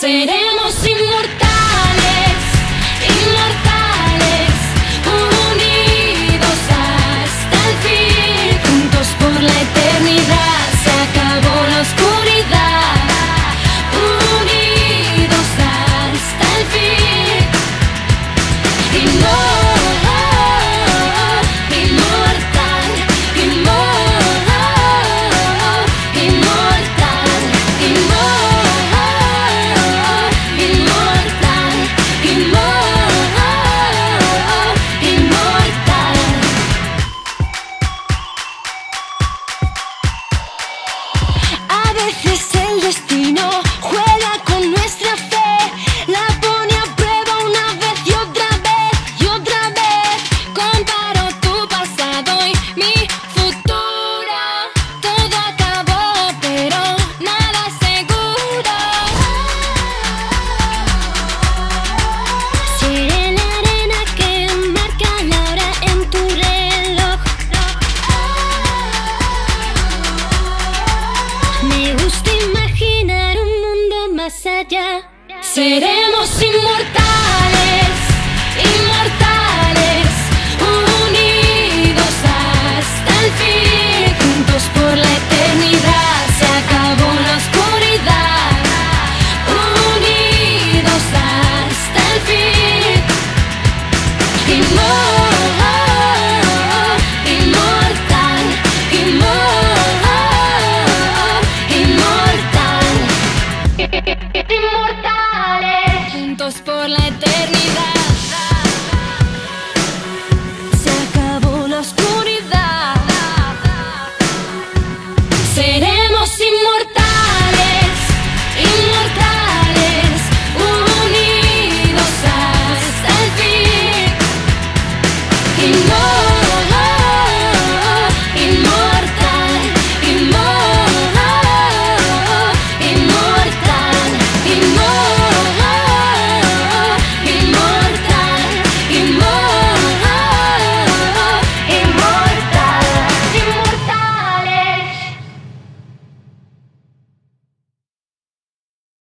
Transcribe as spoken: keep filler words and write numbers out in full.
Seremos inmortales, inmortales, unidos hasta el fin, juntos por la eternidad. Se acabó la oscuridad, unidos hasta el fin. Inmortal, inmortal, inmortal, inmortal, inmortal, inmortal. A veces el destino juega con nuestra fe, la pone a prueba una vez y otra vez y otra vez. Comparo tu pasado y mi futuro. Todo acabó, pero nada seguro. Seré la arena que marca la hora en tu reloj. Me gusta imaginar un mundo más allá. Seremos inmortales, inmortales, unidos hasta el fin, juntos por la eternidad. Se acabó la oscuridad, unidos hasta el fin. Inmortal, inmortal, inmortal, inmortal. Inmortales, juntos por la eternidad. Se acabó la oscuridad. Seremos inmortales, inmortales, unidos hasta el fin. Inmortales.